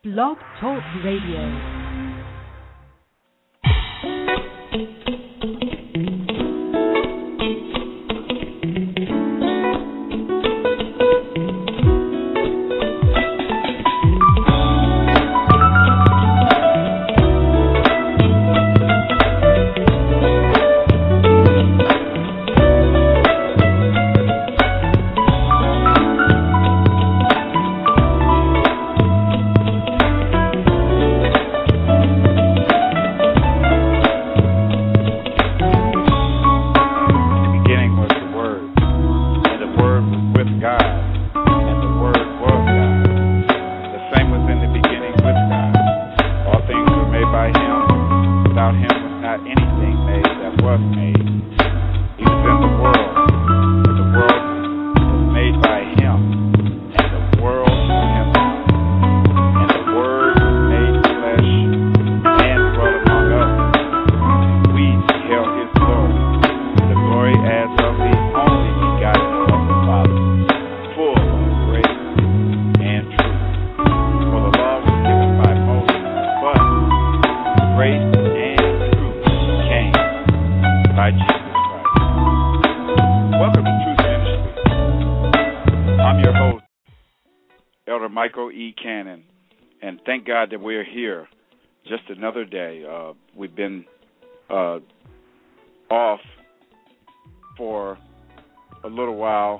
Blog Talk Radio. That we're here just another day. We've been off for a little while,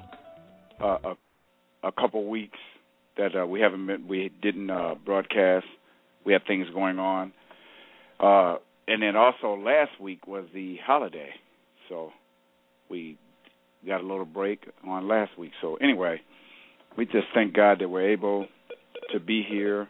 a couple weeks that we didn't broadcast. We had things going on, and then also last week was the holiday, so we got a little break on last week. So anyway, we just thank God that we're able to be here.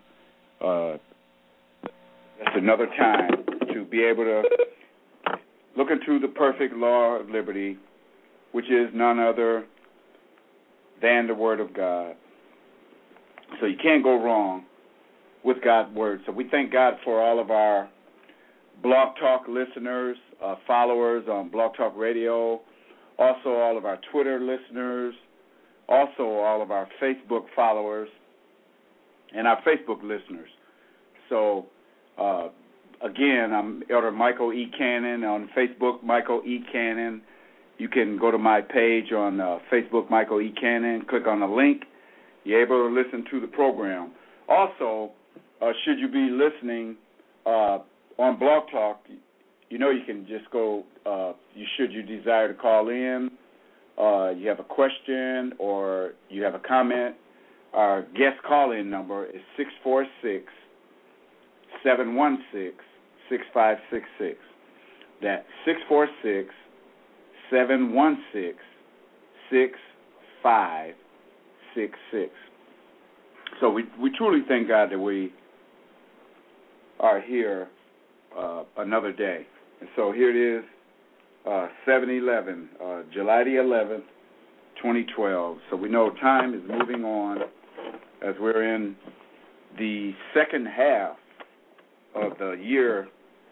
That's another time to be able to look into the perfect law of liberty, which is none other than the Word of God. So you can't go wrong with God's Word. So we thank God for all of our Blog Talk listeners, followers on Blog Talk Radio, also all of our Twitter listeners, also all of our Facebook followers, and our Facebook listeners. So, again, I'm Elder Michael E. Cannon on Facebook, Michael E. Cannon. You can go to my page on Facebook, Michael E. Cannon, click on the link. You're able to listen to the program. Also, should you be listening on Blog Talk, you know you can just go, should you desire to call in, you have a question or you have a comment, our guest call-in number is 646-716-6566. That's 646-716-6566. So we truly thank God that we are here another day. And so here it is, 7/11, July the 11th, 2012. So we know time is moving on as we're in the second half of the year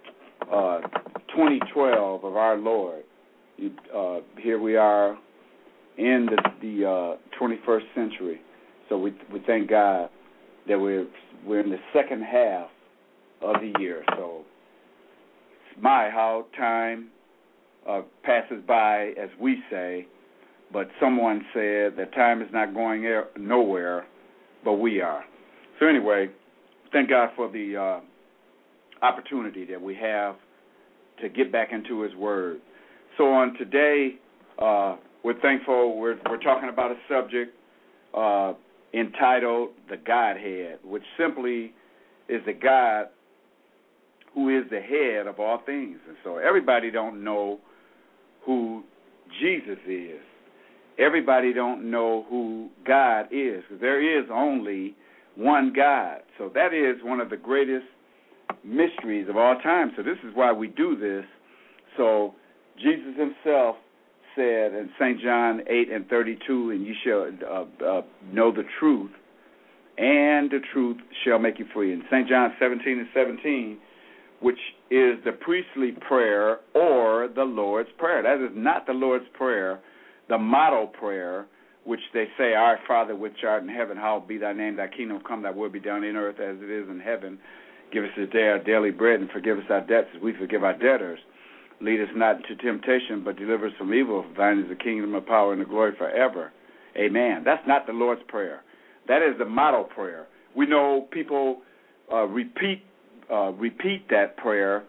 2012 of our Lord. Here we are in the 21st century. So we thank God that we're in the second half of the year. So my how time passes by, as we say, but someone said that time is not going nowhere, but we are. So anyway, thank God for the opportunity that we have to get back into His Word. So on today, we're thankful. We're talking about a subject entitled the Godhead, which simply is the God who is the head of all things. And so everybody don't know who Jesus is. Everybody don't know who God is. There is only one God. So that is one of the greatest mysteries of all time. So this is why we do this. So Jesus himself said in St. John 8:32, and you shall know the truth, and the truth shall make you free. In St. John 17:17, which is the priestly prayer or the Lord's Prayer. That is not the Lord's Prayer, the model prayer, which they say, Our Father which art in heaven, hallowed be thy name, thy kingdom come, thy will be done in earth as it is in heaven. Give us this day our daily bread, and forgive us our debts as we forgive our debtors. Lead us not into temptation, but deliver us from evil. For thine is the kingdom, the power, and the glory forever. Amen. That's not the Lord's Prayer. That is the model prayer. We know people repeat that prayer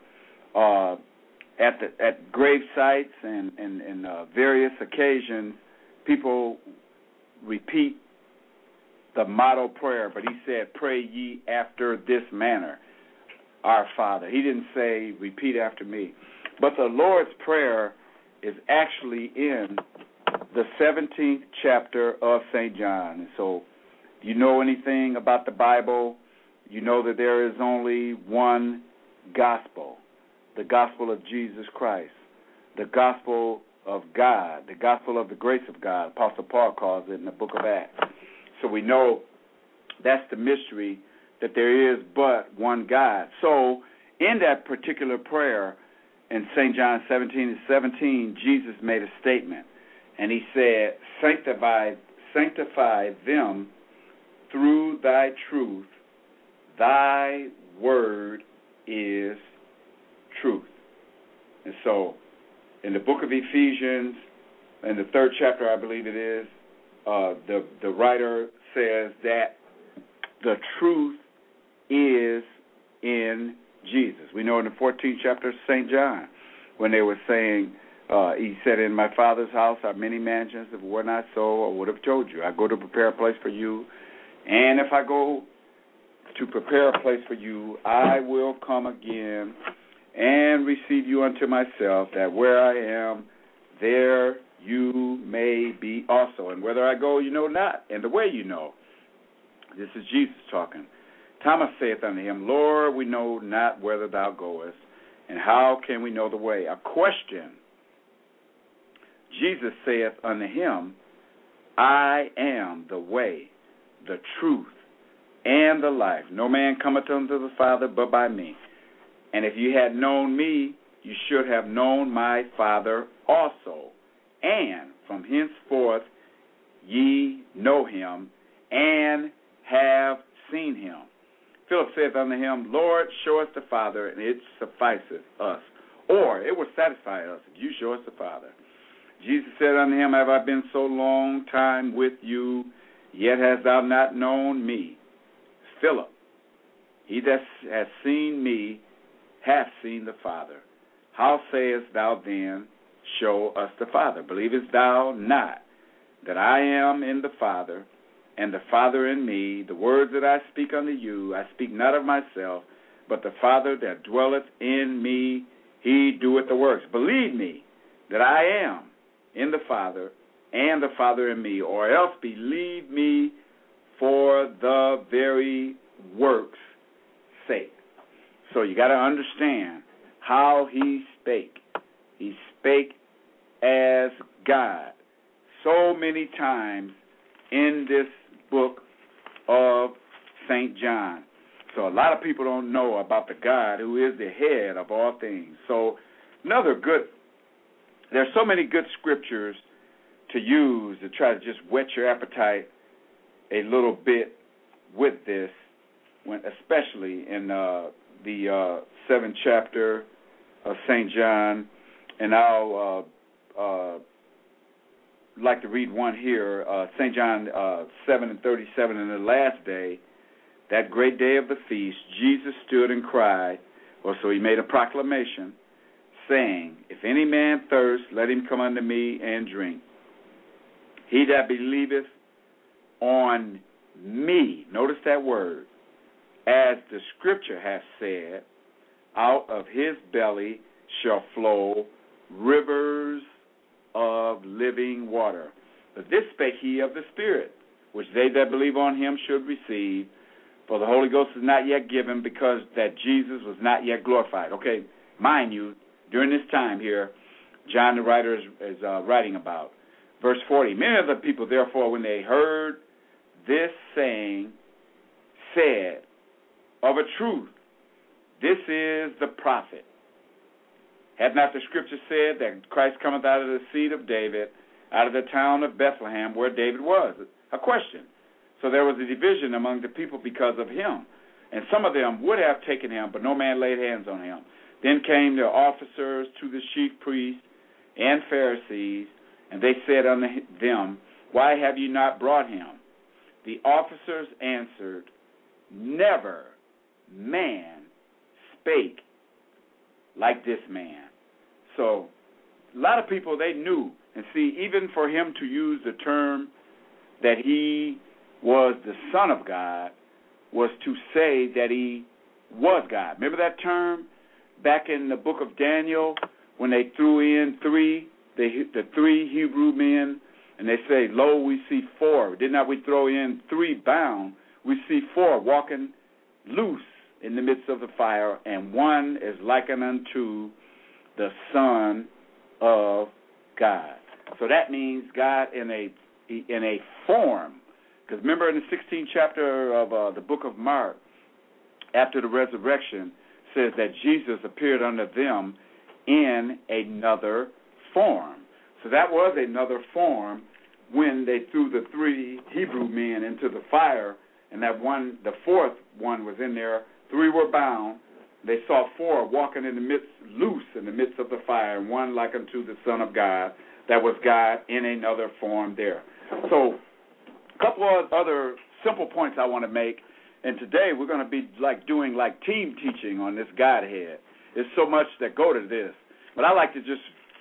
at grave sites and various occasions. People repeat the model prayer, but he said, pray ye after this manner, our Father. He didn't say, repeat after me. But the Lord's Prayer is actually in the 17th chapter of St. John. And so, if you know anything about the Bible, you know that there is only one gospel, the gospel of Jesus Christ, the gospel of God, the gospel of the grace of God. Apostle Paul calls it in the book of Acts. So we know that's the mystery, that there is but one God. So in that particular prayer in St. John 17:17, Jesus made a statement, and he said, sanctify them through thy truth. Thy word is truth. And so in the book of Ephesians, in the 3rd chapter, I believe it is, the writer says that the truth is in Jesus. We know in the 14th chapter of St. John, when they were saying, he said, in my Father's house are many mansions. If it were not so, I would have told you. I go to prepare a place for you. And if I go to prepare a place for you, I will come again and receive you unto myself, that where I am, there you may be also. And whither I go, you know not, and the way you know. This is Jesus talking. Thomas saith unto him, Lord, we know not whither thou goest, and how can we know the way? A question. Jesus saith unto him, I am the way, the truth, and the life. No man cometh unto the Father but by me. And if you had known me, you should have known my Father also. And from henceforth ye know him, and have seen him. Philip saith unto him, Lord, show us the Father, and it sufficeth us. Or it will satisfy us if you show us the Father. Jesus said unto him, Have I been so long time with you, yet hast thou not known me? Philip, he that hath seen me hath seen the Father. How sayest thou then, show us the Father? Believest thou not that I am in the Father, and the Father in me? The words that I speak unto you, I speak not of myself, but the Father that dwelleth in me, he doeth the works. Believe me that I am in the Father, and the Father in me, or else believe me for the very works' sake. So you got to understand how he spake. He spake as God so many times in this book of St. John. So a lot of people don't know about the God who is the head of all things. So there's so many good scriptures to use to try to just whet your appetite a little bit with this, especially in the 7th chapter of St. John. And I'll like to read one here, St. John 7:37. In the last day, that great day of the feast, Jesus stood and cried, or so he made a proclamation, saying, If any man thirst, let him come unto me and drink. He that believeth on me, notice that word, as the scripture hath said, out of his belly shall flow rivers of living water. But this spake he of the Spirit, which they that believe on him should receive, for the Holy Ghost is not yet given, because that Jesus was not yet glorified. Okay, mind you, during this time here, John the writer is writing about. Verse 40, many of the people, therefore, when they heard this saying, said, Of a truth, this is the prophet. Had not the scripture said that Christ cometh out of the seed of David, out of the town of Bethlehem where David was. A question. So there was a division among the people because of him. And some of them would have taken him, but no man laid hands on him. Then came the officers to the chief priests and Pharisees, and they said unto them, Why have you not brought him? The officers answered, Never man spake like this man. So a lot of people, they knew. And see, even for him to use the term that he was the Son of God was to say that he was God. Remember that term back in the book of Daniel when they threw in the three Hebrew men, and they say, Lo, we see four. Did not we throw in three bound? We see four walking loose in the midst of the fire, and one is likened unto the Son of God. So that means God in a form. Because remember in the 16th chapter of the book of Mark, after the resurrection, says that Jesus appeared unto them in another form. So that was another form when they threw the three Hebrew men into the fire, and that one, the fourth one was in there. Three were bound. They saw four walking in the midst, loose in the midst of the fire, and one like unto the Son of God. That was God in another form there. So a couple of other simple points I want to make, and today we're going to be doing team teaching on this Godhead. There's so much that go to this, but I like to just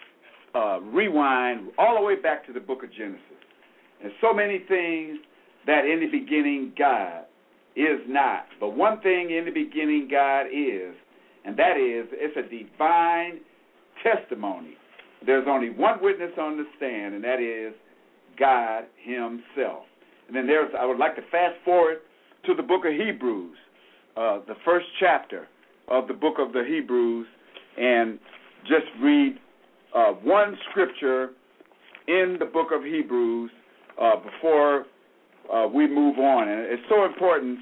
rewind all the way back to the book of Genesis. There's so many things that in the beginning God is not, but one thing in the beginning God is, and that is it's a divine testimony. There's only one witness on the stand, and that is God himself. And then I would like to fast forward to the book of Hebrews, the first chapter of the book of the Hebrews, and just read one scripture in the book of Hebrews before we move on. And it's so important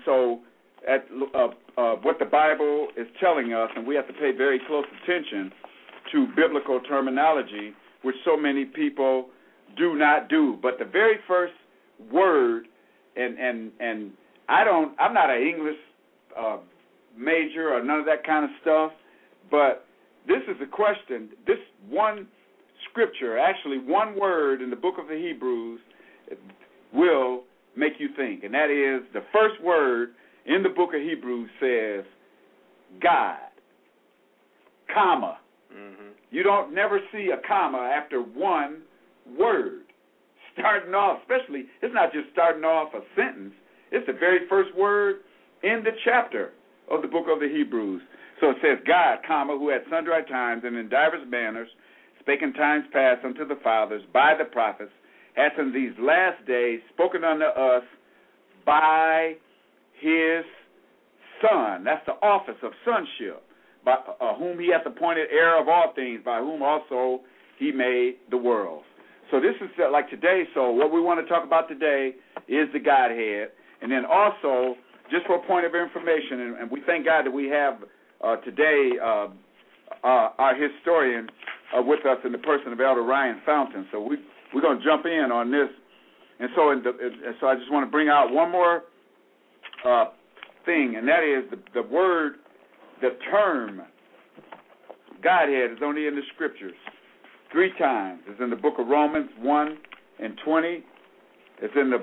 what the Bible is telling us, and we have to pay very close attention to biblical terminology, which so many people do not do. But the very first word, and I'm not an English major or none of that kind of stuff, but this is a question. This one scripture, actually one word in the book of the Hebrews, will make you think. And that is the first word in the book of Hebrews says God, comma. Mm-hmm. You don't never see a comma after one word. Starting off, especially, it's not just starting off a sentence. It's the very first word in the chapter of the book of the Hebrews. So it says, God, comma, who at sundry times and in divers manners spake in times past unto the fathers by the prophets, hath in these last days spoken unto us by his Son. That's the office of sonship, by whom he hath appointed heir of all things, by whom also he made the world. So this is like today. So what we want to talk about today is the Godhead. And then also, just for a point of information, and we thank God that we have today our historian with us in the person of Elder Ryan Fountain. So we're going to jump in on this. And so I just want to bring out one more thing, and that is the word, the term Godhead is only in the Scriptures 3 times. It's in the book of Romans 1 and 20. It's in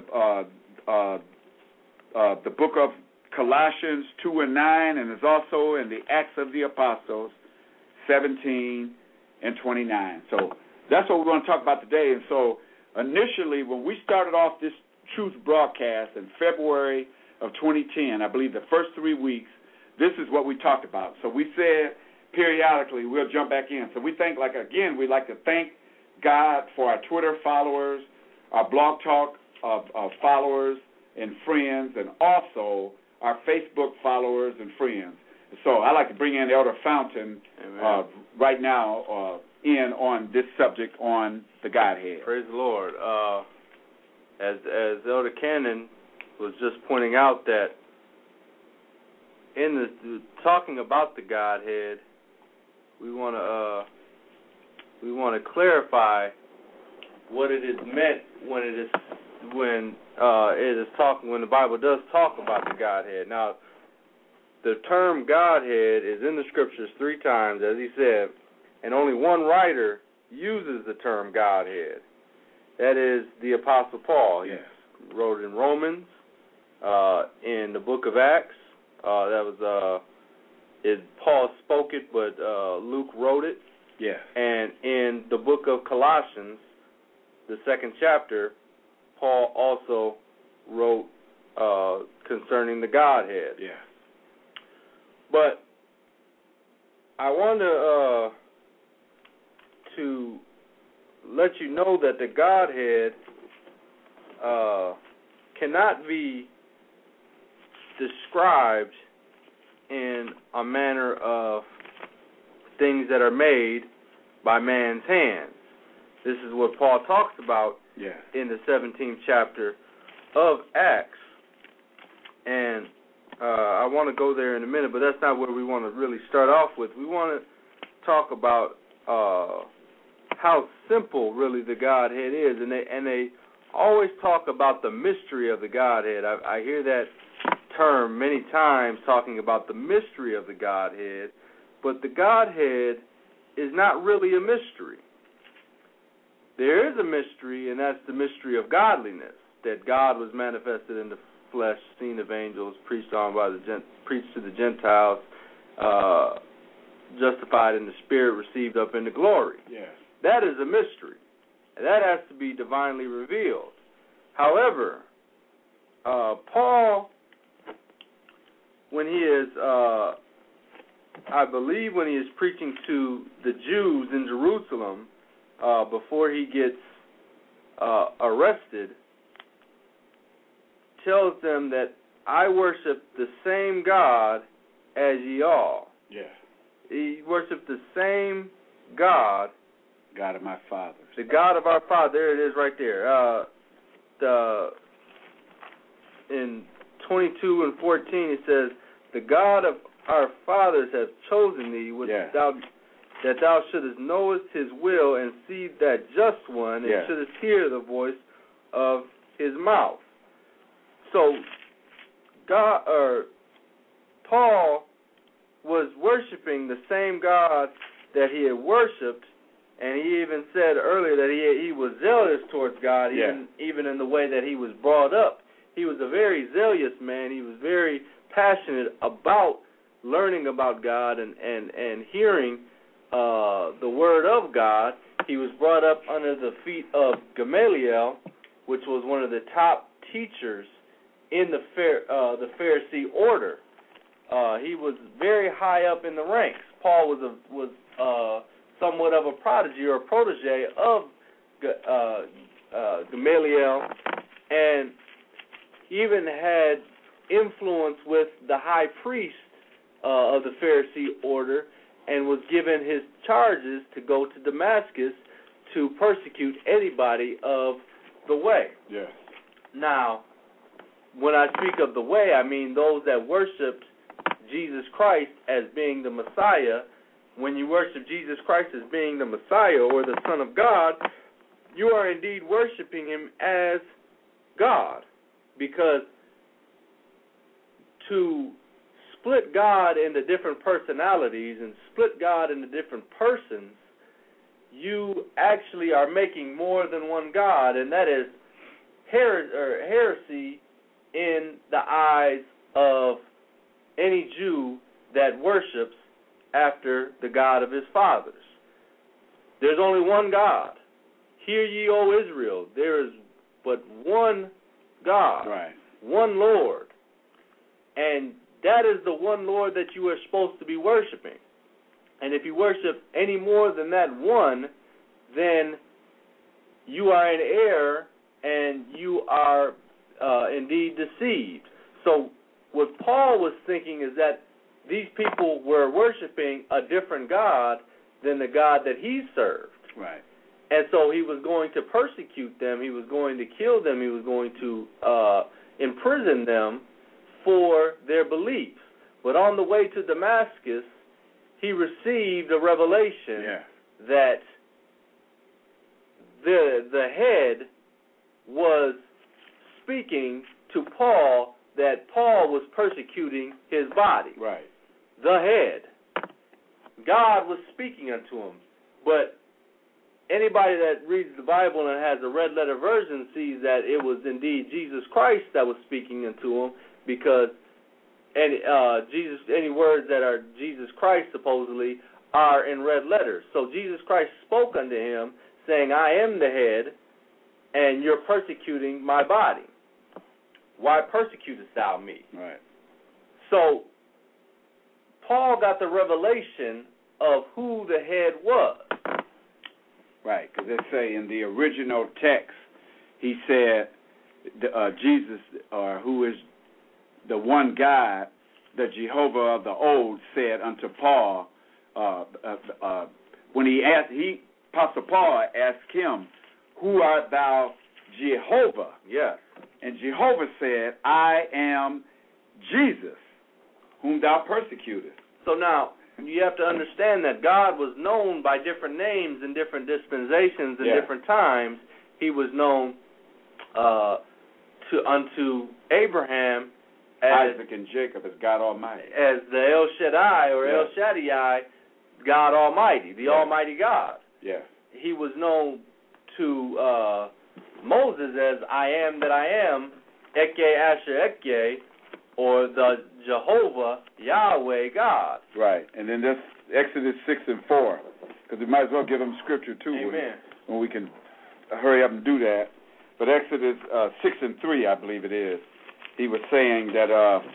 the book of Colossians 2 and 9, and it's also in the Acts of the Apostles 17 and 29. So that's what we're going to talk about today. And so initially, when we started off this Truth broadcast in February of 2010, I believe the first 3 weeks, this is what we talked about. So we said periodically we'll jump back in. So we think, we'd like to thank God for our Twitter followers, our Blog Talk followers and friends, and also our Facebook followers and friends. So I'd like to bring in Elder Fountain right now in on this subject on the Godhead. Praise the Lord. As Elder Cannon was just pointing out, that in the talking about the Godhead, we want to clarify what it is meant when it is talking, when the Bible does talk about the Godhead. Now, the term Godhead is in the Scriptures 3 times, as he said, and only one writer uses the term Godhead. That is the Apostle Paul. He wrote it in Romans, in the book of Acts. Paul spoke it, but Luke wrote it. Yes. And in the book of Colossians, the 2nd chapter, Paul also wrote concerning the Godhead. Yeah. But I want to let you know that the Godhead cannot be described in a manner of things that are made by man's hands. This is what Paul talks about in the 17th chapter of Acts. And I want to go there in a minute, but that's not where we want to really start off with. We want to talk about how simple really the Godhead is, and they always talk about the mystery of the Godhead. I hear that term many times, talking about the mystery of the Godhead, but the Godhead is not really a mystery. There is a mystery, and that's the mystery of godliness, that God was manifested in the flesh, seen of angels, preached to the Gentiles, justified in the Spirit, received up into glory. Yes. That is a mystery, and that has to be divinely revealed. However, Paul, when he is, I believe when he is preaching to the Jews in Jerusalem, before he gets arrested, tells them that I worship the same God as ye all. Yeah. He worshiped the same God. God of my fathers. The God of our father. There it is right there. In 22 and 14 it says, the God of our fathers hath chosen thee that thou shouldest knowest his will and see that just one, and shouldest hear the voice of his mouth. So Paul was worshiping the same God that he had worshipped, and he even said earlier that he was zealous towards God, even in the way that he was brought up. He was a very zealous man. He was very passionate about learning about God and hearing the word of God. He was brought up under the feet of Gamaliel, which was one of the top teachers in the Pharisee order. He was very high up in the ranks. Paul was somewhat of a prodigy or a protege of Gamaliel, and even had influence with the high priest of the Pharisee order, and was given his charges to go to Damascus to persecute anybody of the way. Yes. Now, when I speak of the way, I mean those that worshiped Jesus Christ as being the Messiah. When you worship Jesus Christ as being the Messiah or the Son of God, you are indeed worshiping him as God. Because to split God into different personalities and split God into different persons, you actually are making more than one God, and that is heresy in the eyes of any Jew that worships after the God of his fathers. There's only one God. Hear ye, O Israel, there is but one God, one Lord. And that is the one Lord that you are supposed to be worshiping. And if you worship any more than that one, then you are in error and you are indeed deceived. So what Paul was thinking is that these people were worshiping a different God than the God that he served. Right. And so he was going to persecute them. He was going to kill them. He was going to imprison them for their beliefs. But on the way to Damascus, he received a revelation that the head was speaking to Paul that Paul was persecuting his body. Right. The head. God was speaking unto him. But anybody that reads the Bible and has a red letter version sees that it was indeed Jesus Christ that was speaking unto him, because any words that are Jesus Christ supposedly are in red letters. So Jesus Christ spoke unto him, saying, I am the head, and you're persecuting my body. Why persecutest thou me? Right. So Paul got the revelation of who the head was. Right, because they say in the original text, he said, Jesus, who is the one God, the Jehovah of the old, said unto Paul, when Apostle Paul asked him, who art thou, Jehovah? Yes. And Jehovah said, I am Jesus, whom thou persecutest. So now, you have to understand that God was known by different names in different dispensations and different times. He was known unto Abraham as Isaac and Jacob as God Almighty. As the El Shaddai or El Shaddai, God Almighty, the Almighty God. Yes. He was known to Moses as I am that I am, Eke Asher Eke, or the Jehovah, Yahweh, God. Right. And then that's Exodus 6 and 4, because we might as well give them scripture too. Amen. When we can hurry up and do that. But Exodus 6 and 3, I believe it is, he was saying that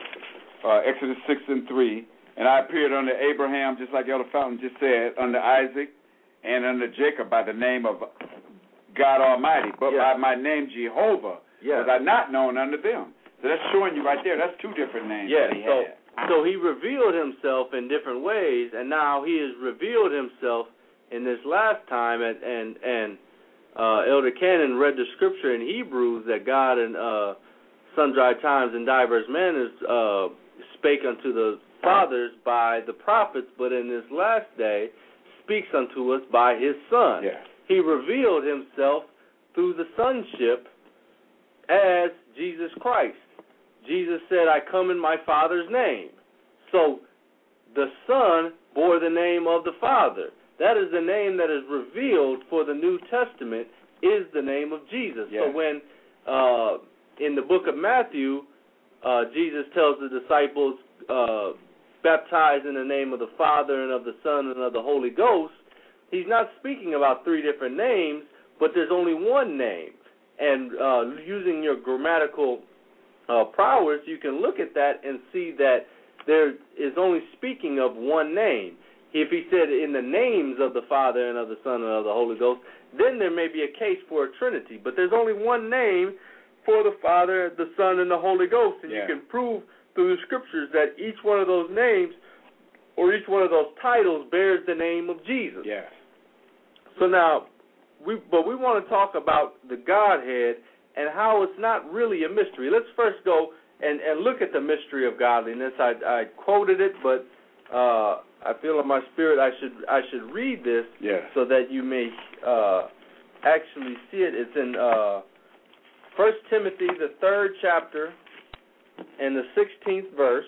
Exodus 6 and 3, and I appeared unto Abraham, just like Elder Fountain just said, unto Isaac and unto Jacob by the name of God Almighty, but by my name Jehovah was I not known unto them. So that's showing you right there. That's two different names that he had. So he revealed himself in different ways, and now he has revealed himself in this last time. And Elder Cannon read the scripture in Hebrews that God in sundry times and divers manners spake unto the fathers by the prophets, but in this last day speaks unto us by his Son. Yeah. He revealed himself through the sonship as Jesus Christ. Jesus said, I come in my Father's name. So the Son bore the name of the Father. That is the name that is revealed for the New Testament, is the name of Jesus. Yeah. So when in the book of Matthew, Jesus tells the disciples, baptize in the name of the Father and of the Son and of the Holy Ghost, he's not speaking about three different names, but there's only one name. And using your grammatical prowess, you can look at that and see that there is only speaking of one name. If he said in the names of the Father and of the Son and of the Holy Ghost, then there may be a case for a Trinity. But there's only one name for the Father, the Son, and the Holy Ghost. And you can prove through the Scriptures that each one of those names or each one of those titles bears the name of Jesus. Yes. So now, we want to talk about the Godhead and how it's not really a mystery. Let's first go and look at the mystery of godliness. I quoted it, but I feel in my spirit I should read this so that you may actually see it. It's in 1 Timothy, the 3rd chapter, and the 16th verse,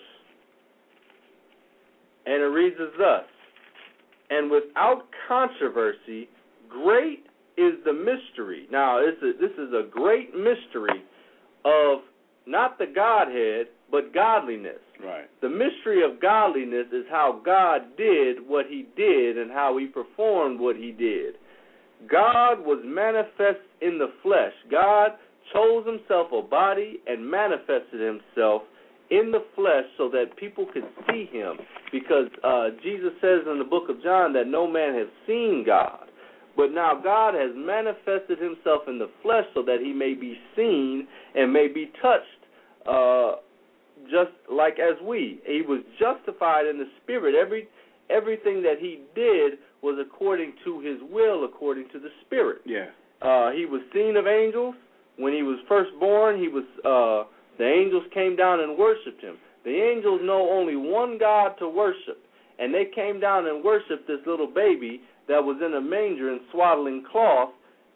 and it reads as thus: and without controversy, great is the mystery. Now, this is a great mystery of not the Godhead, but godliness. Right. The mystery of godliness is how God did what he did and how he performed what he did. God was manifest in the flesh. God chose himself a body and manifested himself in the flesh so that people could see him. Because Jesus says in the book of John that no man has seen God. But now God has manifested himself in the flesh so that he may be seen and may be touched just like as we. He was justified in the Spirit. Everything that he did was according to his will, according to the Spirit. Yeah. He was seen of angels. When he was first born, the angels came down and worshipped him. The angels know only one God to worship, and they came down and worshipped this little baby that was in a manger in swaddling cloth,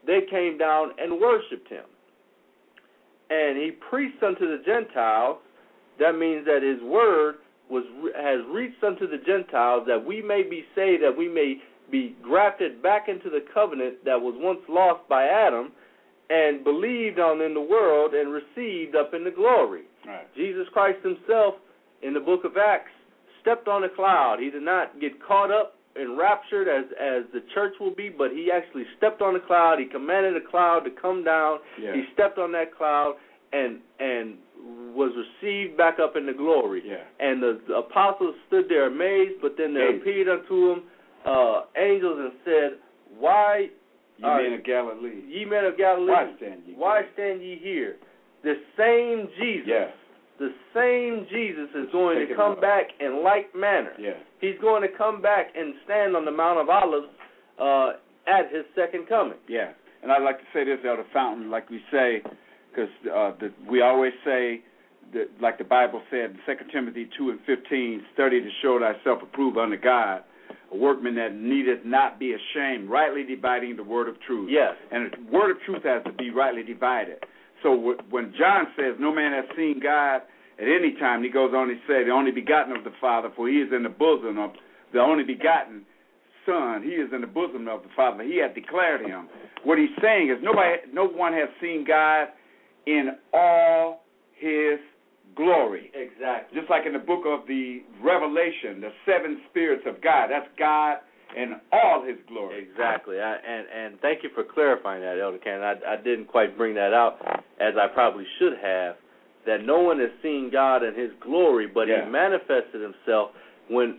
they came down and worshipped him. And he preached unto the Gentiles. That means that his word has reached unto the Gentiles, that we may be saved, that we may be grafted back into the covenant that was once lost by Adam, and believed on in the world and received up into glory. Right. Jesus Christ himself, in the book of Acts, stepped on a cloud. He did not get caught up and raptured as the church will be, but he actually stepped on the cloud. He commanded the cloud to come down. Yeah. He stepped on that cloud and was received back up into glory. Yeah. And the apostles stood there amazed, but then there appeared unto them angels and said, "Why, ye men of Galilee, why stand ye here?" The same Jesus. Yeah. The same Jesus is going to come back in like manner. Yeah. He's going to come back and stand on the Mount of Olives at his second coming. Yeah. And I'd like to say this, Elder Fountain, like we say, because we always say, that, like the Bible said in 2 Timothy 2:15, study to show thyself approved unto God, a workman that needeth not be ashamed, rightly dividing the word of truth. Yes. And the word of truth has to be rightly divided. So when John says, no man has seen God at any time, he goes on to say, the only begotten of the Father, for he is in the bosom of the only begotten Son. He is in the bosom of the Father. He hath declared him. What he's saying is no one has seen God in all his glory. Exactly. Just like in the book of the Revelation, the seven spirits of God. That's God in all his glory. Exactly. And thank you for clarifying that, Elder Cannon. I didn't quite bring that out as I probably should have, that no one has seen God in his glory, but he manifested himself when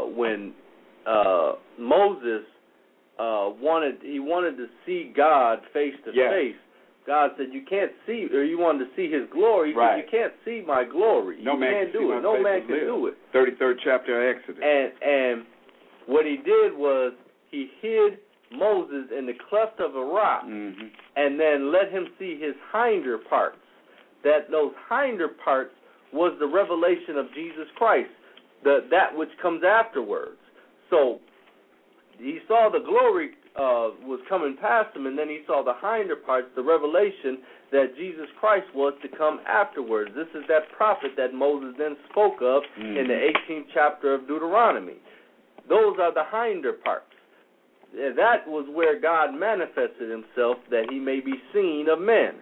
Moses wanted to see God face to face. God said, you can't see, or you wanted to see his glory. He said, you can't see my glory. No man can't do it. No man can do it. 33rd chapter of Exodus. And what he did was he hid Moses in the cleft of a rock, and then let him see his hinder parts. That those hinder parts was the revelation of Jesus Christ, that which comes afterwards. So he saw the glory was coming past him, and then he saw the hinder parts, the revelation that Jesus Christ was to come afterwards. This is that prophet that Moses then spoke of in the 18th chapter of Deuteronomy. Those are the hinder parts. That was where God manifested himself, that he may be seen of men.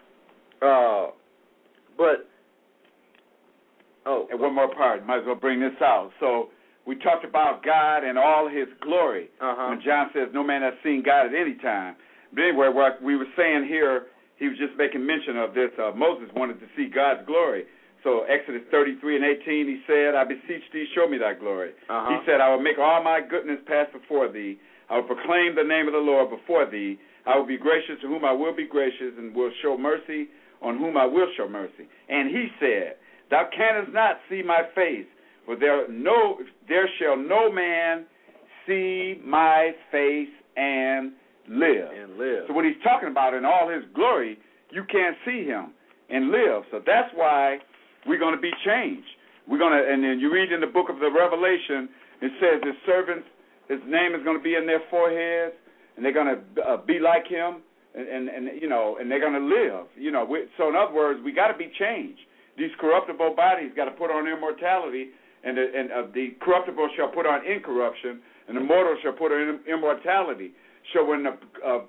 And one more part, might as well bring this out. So we talked about God and all his glory. When John says no man has seen God at any time. But anyway, what we were saying here, he was just making mention of this. Moses wanted to see God's glory. So Exodus 33 and 18, he said, I beseech thee, show me thy glory. He said, I will make all my goodness pass before thee. I will proclaim the name of the Lord before thee. I will be gracious to whom I will be gracious, and will show mercy on whom I will show mercy. And he said, thou canst not see my face, for there shall no man see my face and live. So what he's talking about, in all his glory, you can't see him and live. So that's why we're going to be changed. And then you read in the book of the Revelation, it says his servants, his name is going to be in their foreheads, and they're going to be like him, and they're going to live. So in other words, we got to be changed. These corruptible bodies got to put on immortality, and the corruptible shall put on incorruption, and the mortal shall put on immortality. So when the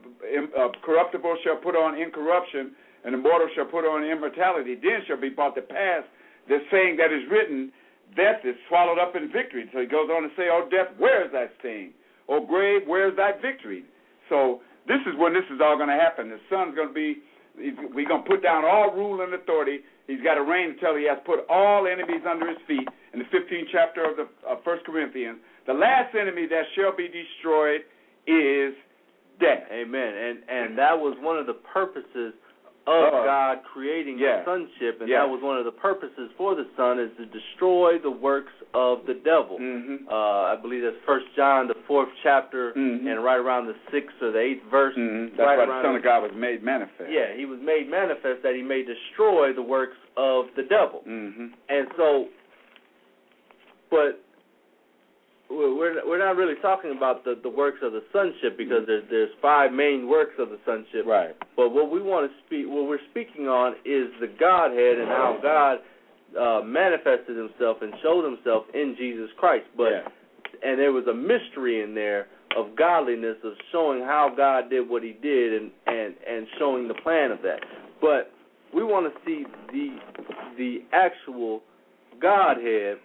corruptible shall put on incorruption, and the mortal shall put on immortality, then shall be brought to pass the saying that is written, death is swallowed up in victory. So he goes on to say, oh, death, where is thy sting? Oh, grave, where is thy victory? So this is when this is all going to happen. The Son's going to be, we're going to put down all rule and authority. He's got to reign until he has put all enemies under his feet. In the 15th chapter of 1 Corinthians, the last enemy that shall be destroyed is death. Amen. And that was one of the purposes of God creating the sonship, and that was one of the purposes for the Son, is to destroy the works of the devil. I believe that's 1 John, the 4th chapter, and right around the 6th or the 8th verse. That's why the Son of God was made manifest. Yeah, he was made manifest that he may destroy the works of the devil. And so, but we're not really talking about the works of the sonship, because there's 5 main works of the sonship. Right. But what we're speaking on is the Godhead and how God manifested Himself and showed Himself in Jesus Christ. And there was a mystery in there of godliness, of showing how God did what He did, and showing the plan of that. But we want to see the actual Godhead.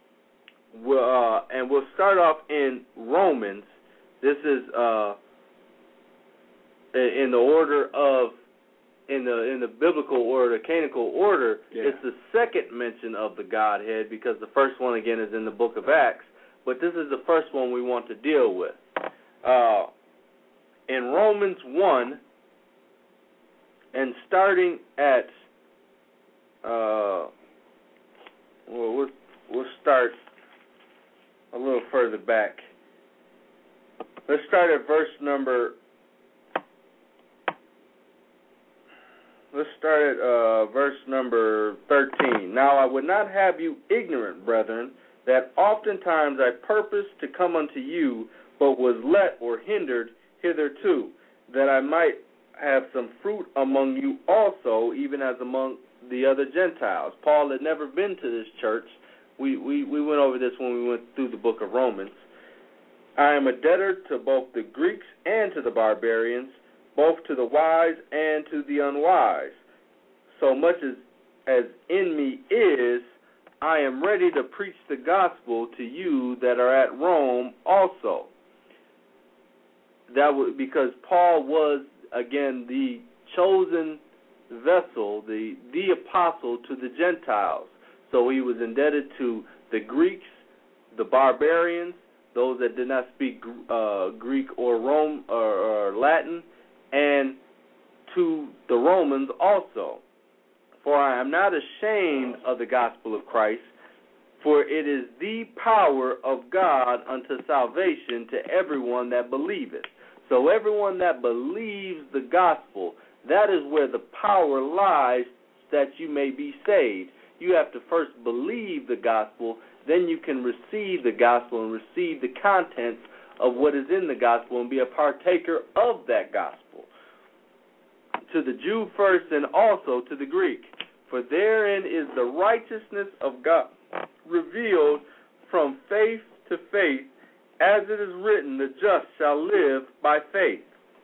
And we'll start off in Romans. This is in the order of in the biblical order, the canonical order. It's the second mention of the Godhead, because the first one again is in the book of Acts. But this is the first one we want to deal with. In Romans 1, and starting at we'll start a little further back. Let's start at verse number 13. Now I would not have you ignorant, brethren, that oftentimes I purposed to come unto you, but was let or hindered hitherto, that I might have some fruit among you also, even as among the other Gentiles. Paul had never been to this church. We went over this when we went through the book of Romans. I am a debtor to both the Greeks and to the barbarians, both to the wise and to the unwise. So much as in me is, I am ready to preach the gospel to you that are at Rome also. That was because Paul was, again, the chosen vessel, the apostle to the Gentiles. So he was indebted to the Greeks, the barbarians, those that did not speak Greek or Rome or Latin, and to the Romans also. For I am not ashamed of the gospel of Christ, for it is the power of God unto salvation to everyone that believeth. So everyone that believes the gospel, that is where the power lies that you may be saved. You have to first believe the gospel, then you can receive the gospel and receive the contents of what is in the gospel and be a partaker of that gospel. To the Jew first and also to the Greek. For therein is the righteousness of God revealed from faith to faith, as it is written, the just shall live by faith.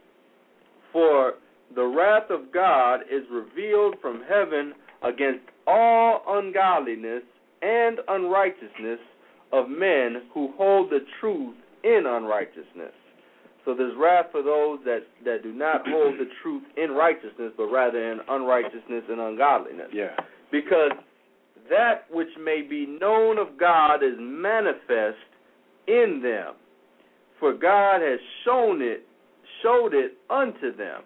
For the wrath of God is revealed from heaven against all ungodliness and unrighteousness of men who hold the truth in unrighteousness. So there's wrath for those that do not hold the truth in righteousness, but rather in unrighteousness and ungodliness. Yeah. Because that which may be known of God is manifest in them, for God has showed it unto them.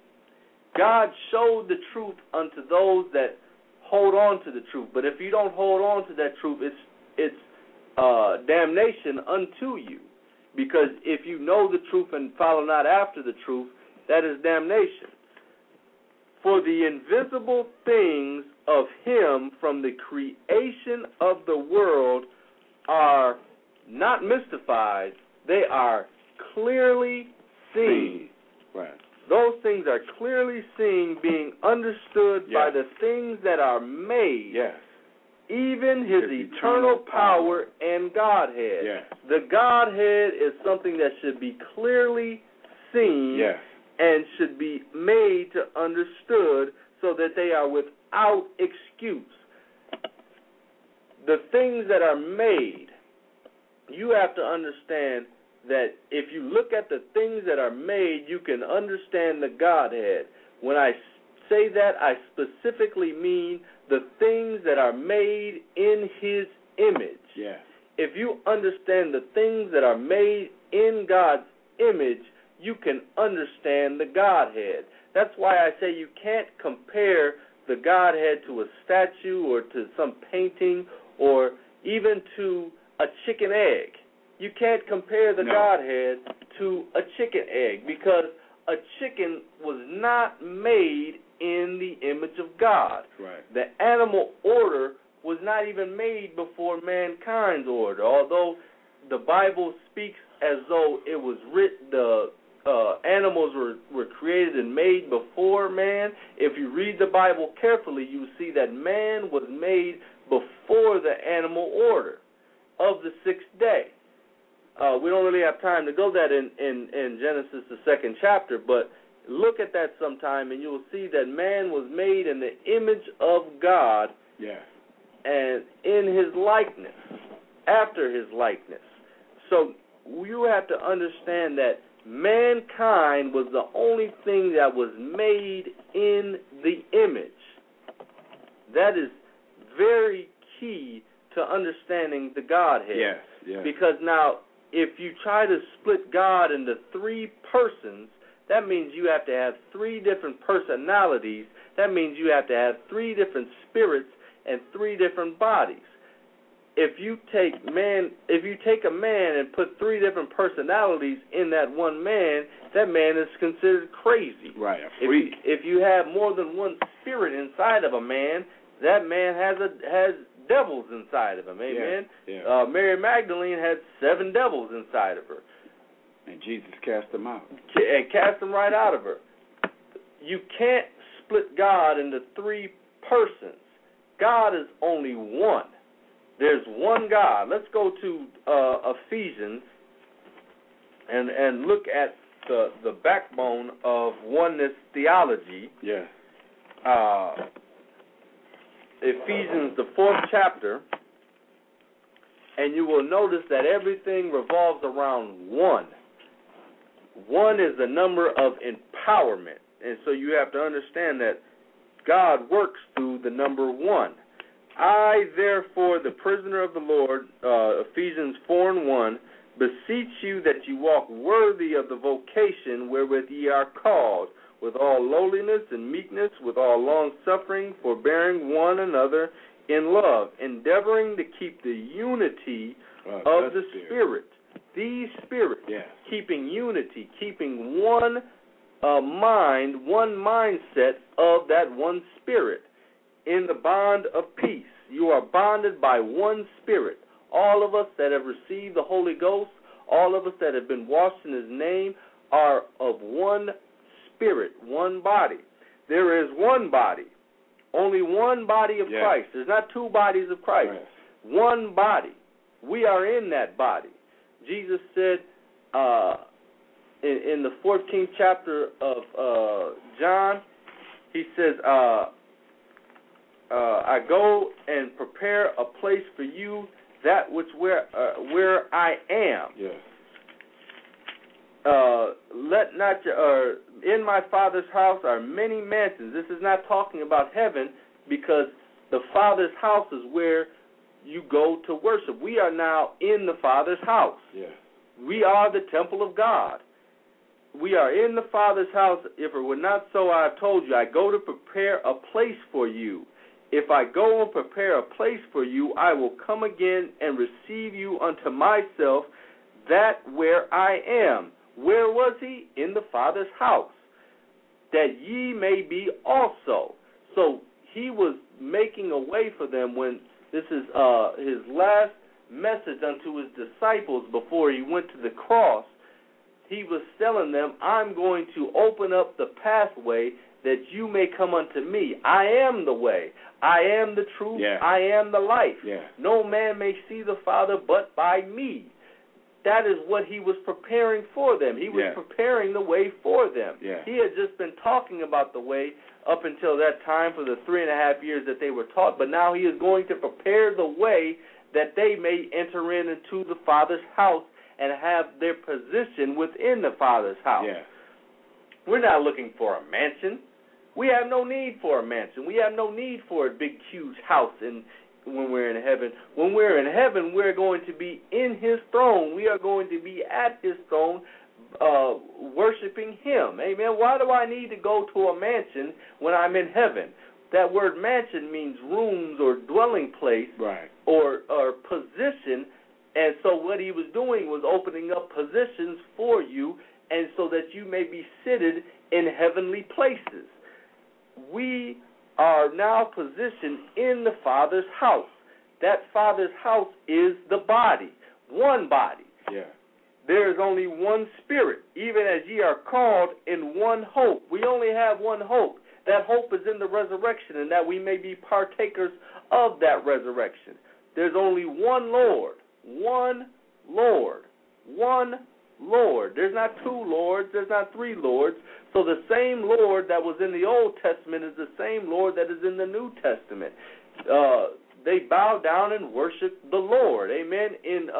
God showed the truth unto those that hold on to the truth. But if you don't hold on to that truth, it's damnation unto you. Because if you know the truth and follow not after the truth, that is damnation. For the invisible things of Him from the creation of the world are not mystified, they are clearly seen. Right. Those things are clearly seen, being understood by the things that are made. Yes. Even His eternal power and Godhead. Yes. The Godhead is something that should be clearly seen and should be made to understood so that they are without excuse. The things that are made, you have to understand that if you look at the things that are made, you can understand the Godhead. When I say that, I specifically mean the things that are made in His image. Yes. If you understand the things that are made in God's image, you can understand the Godhead. That's why I say you can't compare the Godhead to a statue or to some painting or even to a chicken egg. You can't compare the Godhead to a chicken egg because a chicken was not made in the image of God. Right. The animal order was not even made before mankind's order, although the Bible speaks as though it was written, the animals were created and made before man. If you read the Bible carefully, you see that man was made before the animal order of the sixth day. We don't really have time to go that in Genesis, the 2nd chapter, but look at that sometime and you will see that man was made in the image of God, and in his likeness, after his likeness. So you have to understand that mankind was the only thing that was made in the image. That is very key to understanding the Godhead. Yes. Because now, if you try to split God into three persons, that means you have to have three different personalities. That means you have to have three different spirits and three different bodies. If you take a man and put three different personalities in that one man, that man is considered crazy. Right, a freak. If you have more than one spirit inside of a man, that man has devils inside of him. Amen. Yeah. Mary Magdalene had 7 devils inside of her. And Jesus cast them out. And cast them right out of her. You can't split God into three persons. God is only one. There's one God. Let's go to Ephesians and look at the backbone of oneness theology. Yeah. Ephesians, the 4th chapter, and you will notice that everything revolves around one. One is the number of empowerment. And so you have to understand that God works through the number 1. I, therefore, the prisoner of the Lord, Ephesians 4:1, beseech you that you walk worthy of the vocation wherewith ye are called, with all lowliness and meekness, with all long-suffering, forbearing one another in love, endeavoring to keep the unity of the Spirit. The Spirit, keeping unity, keeping one mind, one mindset of that one Spirit in the bond of peace. You are bonded by one Spirit. All of us that have received the Holy Ghost, all of us that have been washed in His name, are of one Spirit, one body. There is one body, only one body of Christ. There's not two bodies of Christ. One body. We are in that body. Jesus said in the 14th chapter of John, He says, I go and prepare a place for you, that which where I am. Let not in my Father's house are many mansions. This is not talking about heaven, because the Father's house is where you go to worship. We are now in the Father's house. We are the temple of God. We are in the Father's house. If it were not so, I have told you, I go to prepare a place for you. If I go and prepare a place for you, I will come again and receive you unto myself, that where I am. Where was He? In the Father's house, that ye may be also. So He was making a way for them when this is His last message unto His disciples before He went to the cross. He was telling them, I'm going to open up the pathway that you may come unto me. I am the way. I am the truth. I am the life. No man may see the Father but by me. That is what He was preparing for them. He was preparing the way for them. He had just been talking about the way up until that time for the 3.5 years that they were taught, but now He is going to prepare the way that they may enter into the Father's house and have their position within the Father's house. We're not looking for a mansion. We have no need for a mansion. We have no need for a big, huge house when we're in heaven. When we're in heaven, we're going to be in His throne. We are going to be at His throne worshiping Him. Amen. Why do I need to go to a mansion when I'm in heaven? That word mansion means rooms or dwelling place or position. And so what He was doing was opening up positions for you, and so that you may be seated in heavenly places. We are now positioned in the Father's house. That Father's house is the body. one body. Yeah. There is only one Spirit, even as ye are called in one hope. We only have one hope. That hope is in the resurrection, and that we may be partakers of that resurrection. There's only one Lord. One Lord. One Lord. There's not two Lords. There's not three Lords. So the same Lord that was in the Old Testament is the same Lord that is in the New Testament. They bow down and worship the Lord. Amen.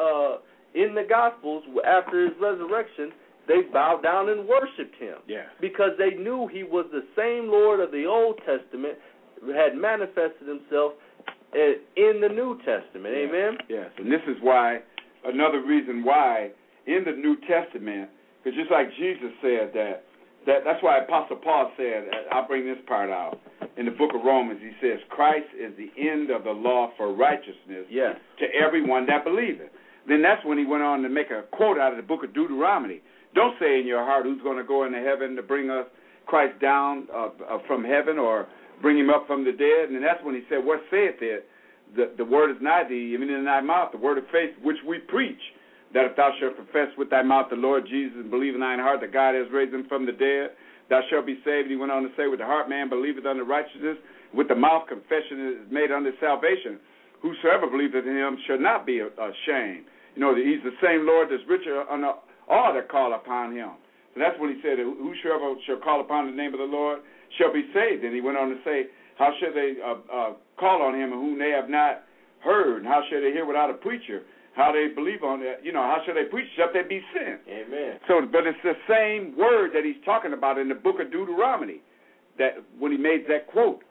In the Gospels, after his resurrection, they bowed down and worshipped him. Yeah. Because they knew he was the same Lord of the Old Testament, had manifested himself in the New Testament. Yeah. Amen? Yes, and this is why, another reason why in the New Testament, because just like Jesus said that's why Apostle Paul said, I'll bring this part out, in the book of Romans, he says, Christ is the end of the law for righteousness to everyone that believeth. Then that's when he went on to make a quote out of the book of Deuteronomy. Don't say in your heart who's going to go into heaven to bring us Christ down from heaven or bring him up from the dead. And that's when he said, what saith it? The word is nigh thee, even in thy mouth, the word of faith which we preach, that if thou shalt confess with thy mouth the Lord Jesus and believe in thine heart that God has raised him from the dead, thou shalt be saved. He went on to say, with the heart man believeth unto righteousness, with the mouth confession is made unto salvation. Whosoever believeth in him shall not be ashamed. You know, he's the same Lord that's richer on all that call upon him. So that's what he said, whosoever shall call upon the name of the Lord shall be saved. And he went on to say, how shall they call on him whom they have not heard? How shall they hear without a preacher? How they believe on that? You know, how shall they preach except they be sent? Amen. So, but it's the same word that he's talking about in the book of Deuteronomy, that when he made that quote.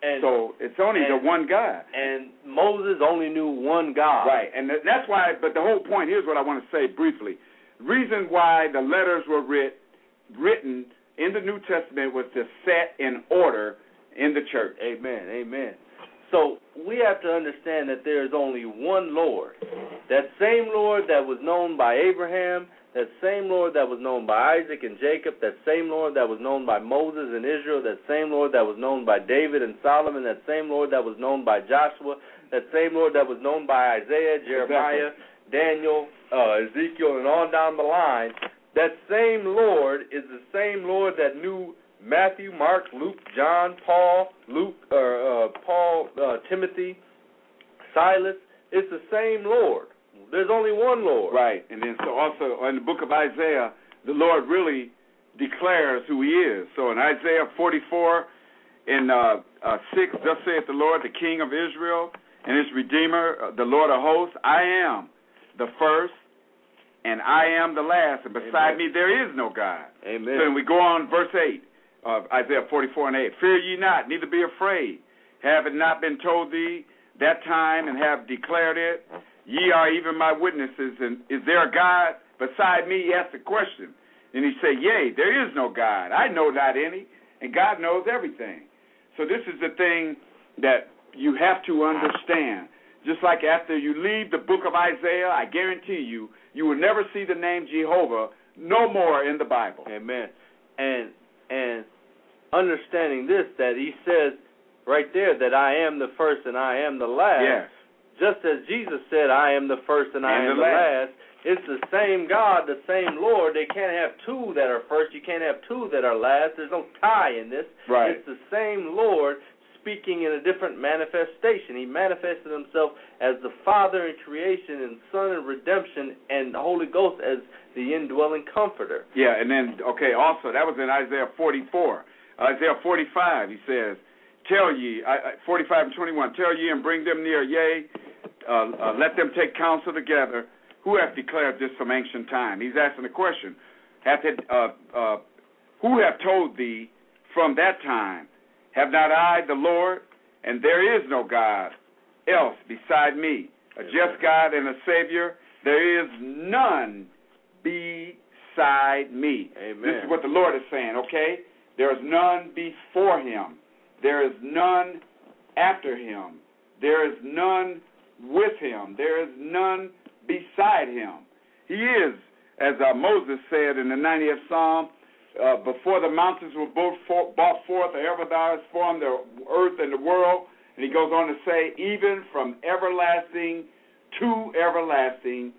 So it's only the one God. And Moses only knew one God. Right, and that's why, but the whole point, here's what I want to say briefly. The reason why the letters were written in the New Testament was to set in order in the church. Amen, amen. So we have to understand that there is only one Lord. That same Lord that was known by Abraham, that same Lord that was known by Isaac and Jacob, that same Lord that was known by Moses and Israel, that same Lord that was known by David and Solomon, that same Lord that was known by Joshua, that same Lord that was known by Isaiah, Jeremiah, Daniel, Ezekiel, and on down the line, that same Lord is the same Lord that knew Matthew, Mark, Luke, John, Paul, Timothy, Silas. It's the same Lord. There's only one Lord. Right, and then so also in the book of Isaiah, the Lord really declares who he is. So in Isaiah 44 in 6, thus saith the Lord, the King of Israel and his Redeemer, the Lord of hosts, I am the first and I am the last, and beside me there is no God. Amen. So we go on verse 8 of Isaiah 44 and 8. Fear ye not, neither be afraid. Have it not been told thee that time, and have declared it? Ye are even my witnesses, and is there a God beside me? He asked the question. And he said, yea, there is no God. I know not any, and God knows everything. So this is the thing that you have to understand. Just like after you leave the book of Isaiah, I guarantee you, you will never see the name Jehovah no more in the Bible. Amen. And understanding this, that he says right there that I am the first and I am the last. Yes. Just as Jesus said, I am the first and I am the last. It's the same God, the same Lord. They can't have two that are first. You can't have two that are last. There's no tie in this. Right. It's the same Lord speaking in a different manifestation. He manifested himself as the Father in creation and Son in redemption and the Holy Ghost as the indwelling comforter. Yeah, and then, okay, also, that was in Isaiah 44. Isaiah 45, he says, tell ye, 45 and 21, tell ye and bring them near, yea, let them take counsel together. Who hath declared this from ancient time? He's asking the question. Who hath told thee from that time? Have not I the Lord? And there is no God else beside me, a just God and a Savior. There is none beside me. Amen. This is what the Lord is saying, okay? There is none before him. There is none after him. There is none with him. There is none beside him. He is, as Moses said in the 90th Psalm, before the mountains were brought forth, or ever thou hast formed the earth and the world. And he goes on to say, even from everlasting to everlasting,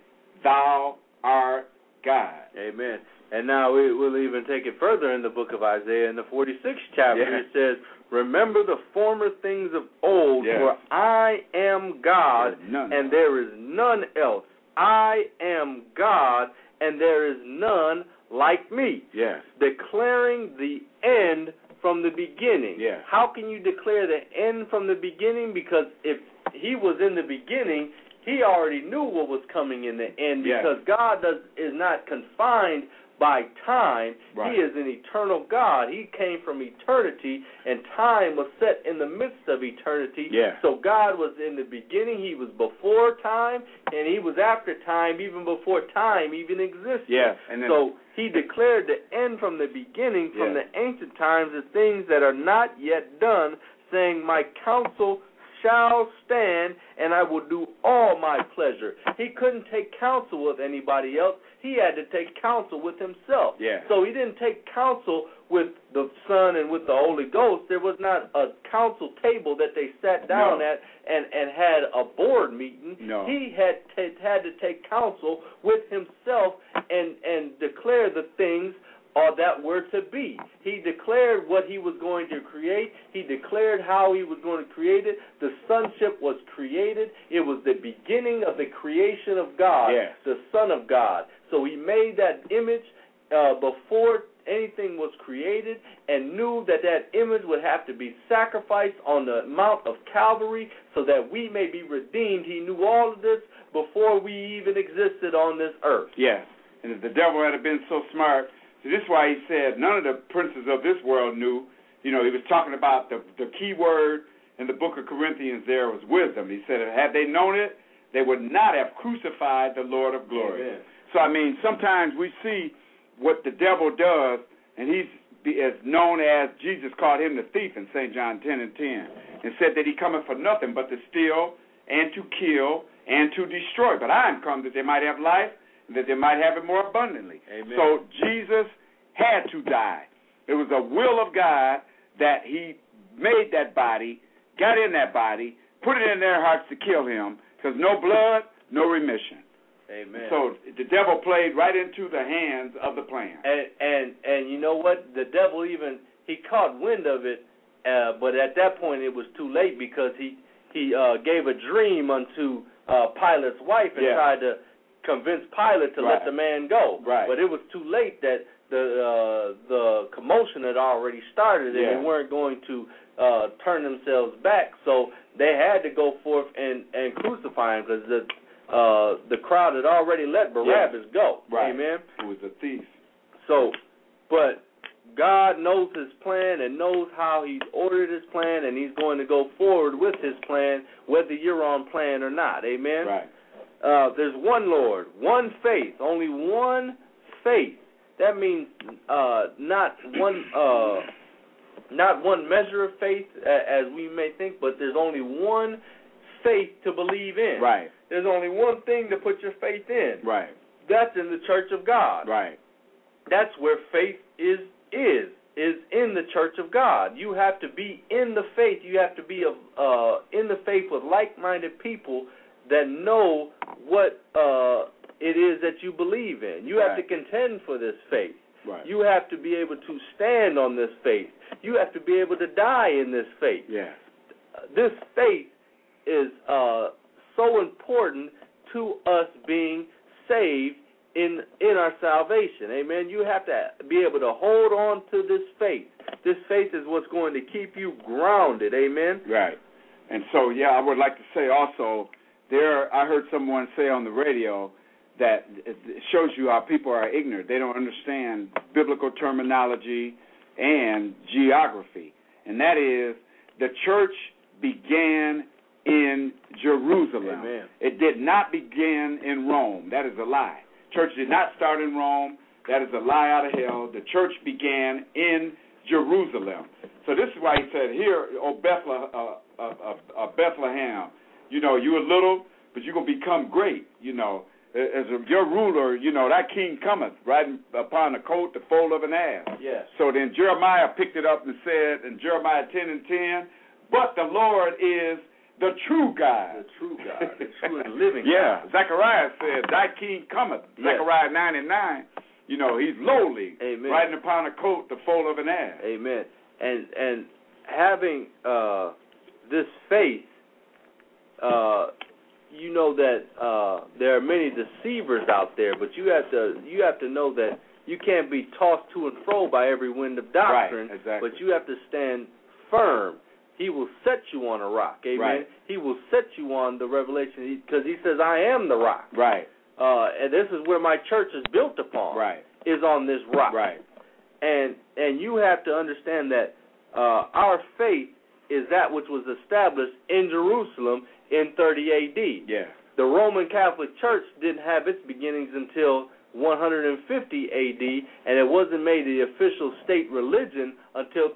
thou art God. Amen. And now we'll even take it further in the book of Isaiah in the 46th chapter. Yeah. It says, remember the former things of old, Yes. for I am God, and there is none else. I am God, and there is none like me. Yes. Declaring the end from the beginning. Yes. How can you declare the end from the beginning? Because if he was in the beginning, he already knew what was coming in the end, because God is not confined by time. Right. He is an eternal God. He came from eternity, and time was set in the midst of eternity. Yeah. So God was in the beginning. He was before time, and he was after time, even before time even existed. Yes. And then, so he declared the end from the beginning, from the ancient times, the things that are not yet done, saying, my counsel shall stand, and I will do all my pleasure. He couldn't take counsel with anybody else. He had to take counsel with himself. Yeah. So he didn't take counsel with the Son and with the Holy Ghost. There was not a council table that they sat down at and had a board meeting. No. He had to take counsel with himself and declare the things that were to be. He declared what he was going to create. He declared how he was going to create it. The sonship was created. It was the beginning of the creation of God, the Son of God. So he made that image before anything was created and knew that that image would have to be sacrificed on the Mount of Calvary so that we may be redeemed. He knew all of this before we even existed on this earth. Yes. And if the devil had been so smart, so this is why he said none of the princes of this world knew. You know, he was talking about the key word in the book of Corinthians there was wisdom. He said, had they known it, they would not have crucified the Lord of glory. Amen. So, I mean, sometimes we see what the devil does, and he's as known as Jesus called him the thief in St. John 10:10, and said that he cometh for nothing but to steal and to kill and to destroy. But I am come that they might have life, and that they might have it more abundantly. Amen. So Jesus had to die. It was a will of God that he made that body, got in that body, put it in their hearts to kill him, because no blood, no remission. Amen. So the devil played right into the hands of the plan. And you know what? The devil he caught wind of it, but at that point it was too late, because he gave a dream unto Pilate's wife and tried to convince Pilate to let the man go. Right. But it was too late. That the commotion had already started, and they weren't going to turn themselves back. So they had to go forth and crucify him, because the crowd had already let Barabbas go. Right. Amen. Who was a thief. So, but God knows his plan and knows how he's ordered his plan, and he's going to go forward with his plan, whether you're on plan or not. Amen. Right. There's one Lord, one faith, only one faith. That means not one measure of faith as we may think, but there's only one faith to believe in. Right. There's only one thing to put your faith in. Right. That's in the Church of God. Right. That's where faith is in the Church of God. You have to be in the faith. You have to be in the faith with like-minded people that know what it is that you believe in. You have to contend for this faith. Right. You have to be able to stand on this faith. You have to be able to die in this faith. Yes. This faith is so important to us being saved in our salvation. Amen. You have to be able to hold on to this faith. This faith is what's going to keep you grounded. Amen. Right. And so, I would like to say also, I heard someone say on the radio that it shows you how people are ignorant. They don't understand biblical terminology and geography. And that is, the church began in Jerusalem. Amen. It did not begin in Rome. That is a lie. Church did not start in Rome. That is a lie out of hell. The church began in Jerusalem. So this is why he said, here, Bethlehem, you were little, but you're going to become great, As your ruler, that king cometh, riding upon the coat, the foal of an ass. Yes. So then Jeremiah picked it up and said in Jeremiah 10:10, but the Lord is the true God. The true God, the true and living God. God. Zechariah said, thy king cometh. Yes. Zechariah 9:9. You know, he's lowly, Amen. riding upon a coat, the foal of an ass. Amen. And having this faith, you know that there are many deceivers out there, but you have to know that you can't be tossed to and fro by every wind of doctrine. Right, exactly. But you have to stand firm. He will set you on a rock. Amen. Right. He will set you on the revelation because he says, I am the rock. Right. And this is where my church is built upon. Right. Is on this rock. Right. And you have to understand that our faith is that which was established in Jerusalem in 30 A.D. Yeah. The Roman Catholic Church didn't have its beginnings until 150 A.D., and it wasn't made the official state religion until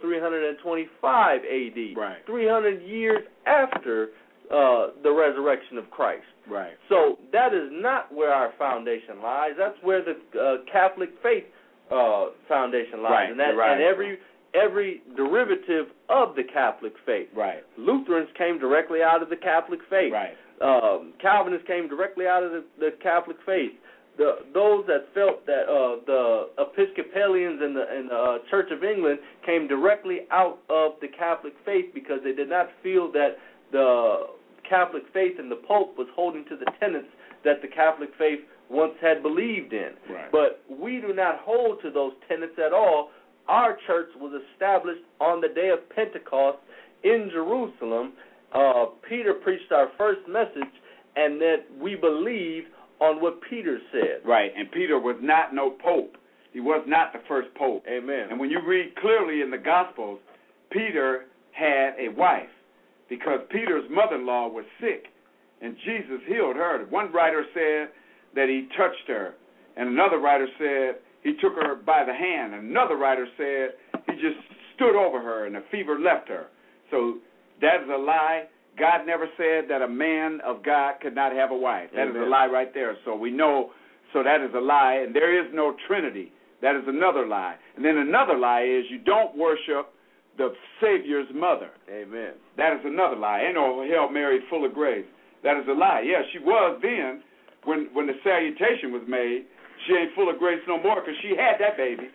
325 A.D. Right. 300 years after the resurrection of Christ. Right. So that is not where our foundation lies. That's where the Catholic faith foundation lies, Right. And every derivative of the Catholic faith. Right. Lutherans came directly out of the Catholic faith. Right. Calvinists came directly out of the Catholic faith. Those that felt that the Episcopalians and the Church of England came directly out of the Catholic faith because they did not feel that the Catholic faith and the Pope was holding to the tenets that the Catholic faith once had believed in. Right. But we do not hold to those tenets at all. Our church was established on the day of Pentecost in Jerusalem. Peter preached our first message, and that we believe on what Peter said. Right, and Peter was not no pope. He was not the first pope. Amen. And when you read clearly in the Gospels, Peter had a wife because Peter's mother-in-law was sick, and Jesus healed her. One writer said that he touched her, and another writer said he took her by the hand. Another writer said he just stood over her, and the fever left her. So that is a lie. God never said that a man of God could not have a wife. That Amen. is a lie right there. So we know, so that is a lie, and there is no Trinity. That is another lie. And then another lie is you don't worship the Savior's mother. Amen. That is another lie. Ain't no Hail Mary full of grace. That is a lie. Yeah, she was then when the salutation was made. She ain't full of grace no more because she had that baby.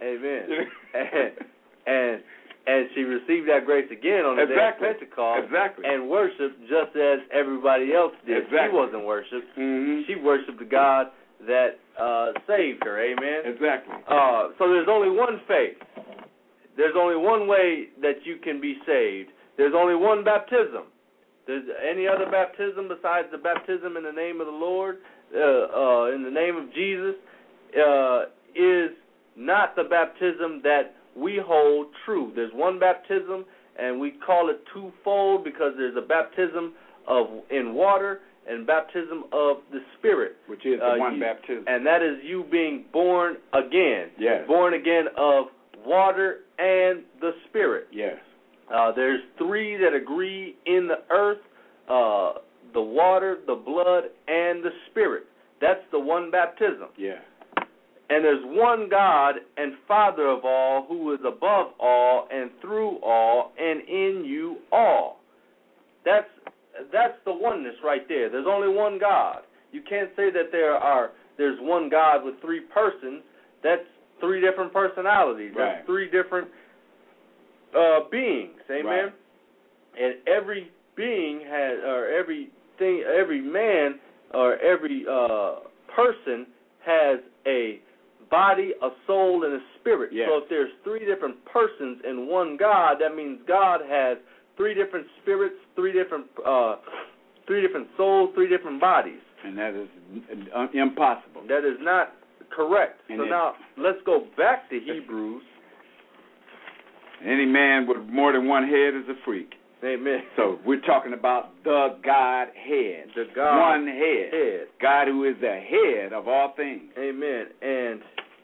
Amen. And she received that grace again on the day of Pentecost and worshiped just as everybody else did. Exactly. She wasn't worshipped. Mm-hmm. She worshiped the God that saved her. Amen. Exactly. So there's only one faith. There's only one way that you can be saved. There's only one baptism. There's any other baptism besides the baptism in the name of the Lord, in the name of Jesus, is not the baptism that we hold true. There's one baptism, and we call it twofold because there's a baptism in water and baptism of the Spirit. Which is the one baptism. And that is you being born again. Yes. Born again of water and the Spirit. Yes. There's three that agree in the earth, the water, the blood, and the Spirit. That's the one baptism. Yeah. And there's one God and Father of all, who is above all and through all and in you all. That's the oneness right there. There's only one God. You can't say that there's one God with three persons. That's three different personalities. Right. That's three different beings. Amen. Right. And every being has, or everything, every man or every person has a body, a soul, and a spirit. Yes. So if there's three different persons in one God, that means God has three different spirits, three different souls, three different bodies. And that is impossible. That is not correct. And so now let's go back to Hebrews. Any man with more than one head is a freak. Amen. So we're talking about the Godhead. The God. One head. God who is the head of all things. Amen. And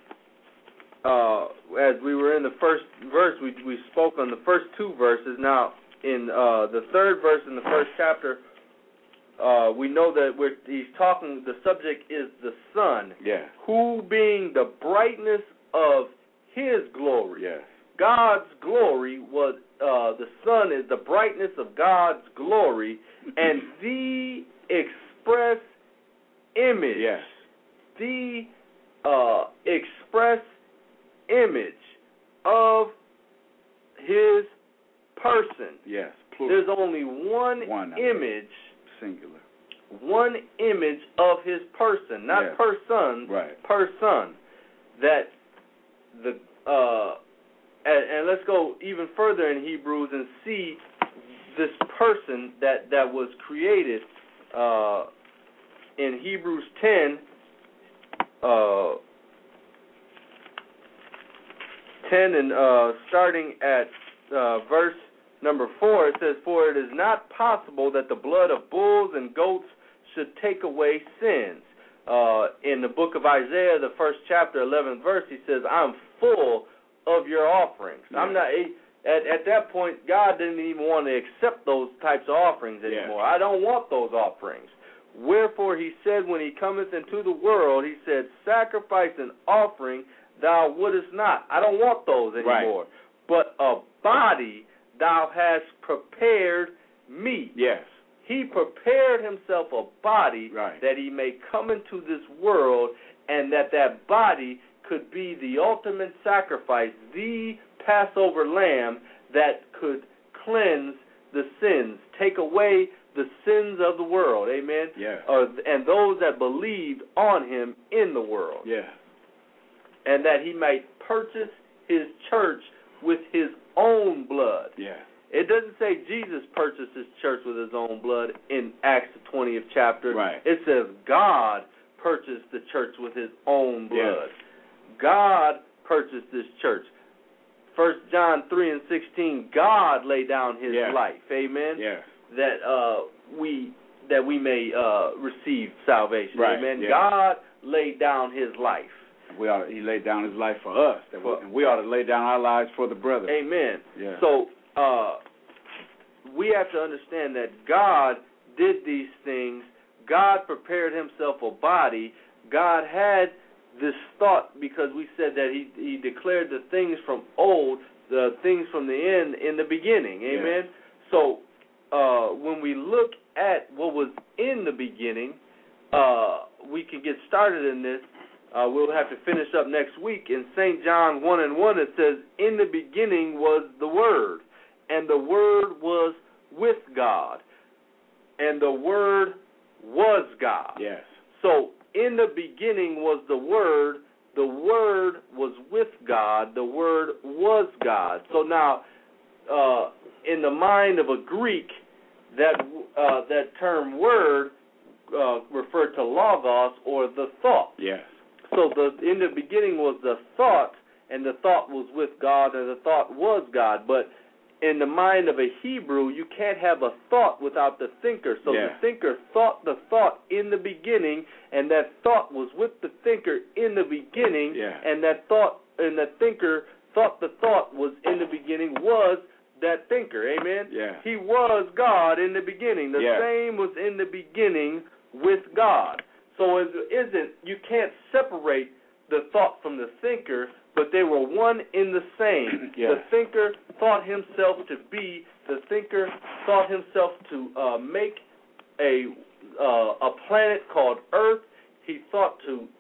as we were in the first verse, we spoke on the first two verses. Now, in the third verse in the first chapter, we know that he's talking, the subject is the Son. Yeah. Who being the brightness of his glory. Yes. God's glory was, the sun is the brightness of God's glory and the express image. Yes. The express image of his person. Yes. Plural. There's only one image. Singular. One image of his person, not per son, per son. That the and let's go even further in Hebrews and see this person that was created in Hebrews 10. 10 and starting at verse number 4, it says, "For it is not possible that the blood of bulls and goats should take away sins." In the book of Isaiah, the first chapter, 11th verse, he says, "I'm full of your offerings." Yeah. I'm not. At that point, God didn't even want to accept those types of offerings anymore. Yeah. I don't want those offerings. Wherefore he said, when he cometh into the world, he said, "Sacrifice and offering thou wouldest not." I don't want those anymore. Right. But a body thou hast prepared me. Yes. He prepared himself a body that he may come into this world, and that body could be the ultimate sacrifice, the Passover lamb that could cleanse the sins, take away the sins of the world. Amen? Yeah. And those that believed on him in the world. Yeah. And that he might purchase his church with his own blood. Yeah. It doesn't say Jesus purchased his church with his own blood in Acts the 20th chapter. Right. It says God purchased the church with his own blood. Yes. God purchased this church. 1 John 3 and 16, God laid down his life. Amen? Yes. That we may receive salvation. Right. Amen? Yes. God laid down his life. He laid down his life for us. And we ought to lay down our lives for the brother. Amen. Yeah. So we have to understand that God did these things. God prepared himself a body. God had this thought, because we said that he declared the things from old, the things from the end in the beginning. Amen? Yeah. So when we look at what was in the beginning, we can get started in this. We'll have to finish up next week. In St. John 1 and 1, it says, "In the beginning was the Word, and the Word was with God, and the Word was God." Yes. So, in the beginning was the Word was with God, the Word was God. So now, in the mind of a Greek, that term Word referred to logos, or the thought. Yes. So in the beginning was the thought, and the thought was with God, and the thought was God. But in the mind of a Hebrew, you can't have a thought without the thinker. So the thinker thought the thought in the beginning, and that thought was with the thinker in the beginning, and that thought, and the thinker thought the thought was in the beginning, was that thinker. Amen? Yeah. He was God in the beginning. The same was in the beginning with God. So you can't separate the thought from the thinker, but they were one in the same. Yes. The thinker thought himself to be, the thinker thought himself to make a planet called Earth. He thought to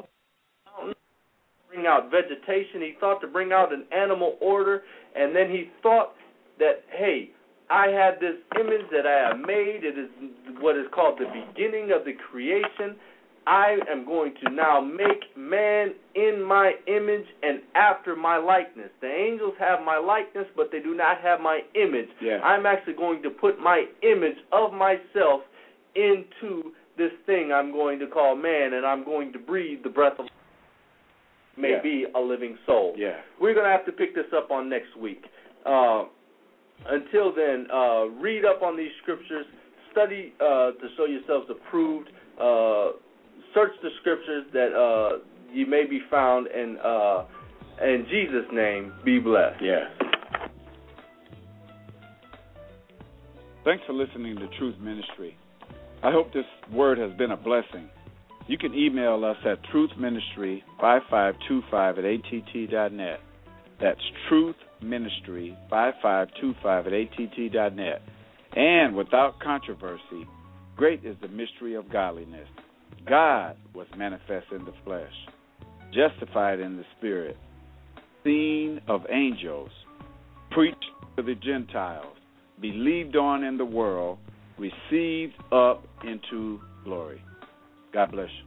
bring out vegetation. He thought to bring out an animal order. And then he thought that, hey, I have this image that I have made. It is what is called the beginning of the creation. I am going to now make man in my image and after my likeness. The angels have my likeness, but they do not have my image. Yeah. I'm actually going to put my image of myself into this thing I'm going to call man, and I'm going to breathe the breath of may be a living soul. Yeah. We're going to have to pick this up on next week. Until then, read up on these scriptures, study to show yourselves approved, search the scriptures that you may be found, and in Jesus' name, be blessed. Yes. Thanks for listening to Truth Ministry. I hope this word has been a blessing. You can email us at truthministry5525@att.net. That's Truth Ministry 5525 at att.net. And without controversy, great is the mystery of godliness. God was manifest in the flesh, justified in the spirit, seen of angels, preached to the Gentiles, believed on in the world, received up into glory. God bless you.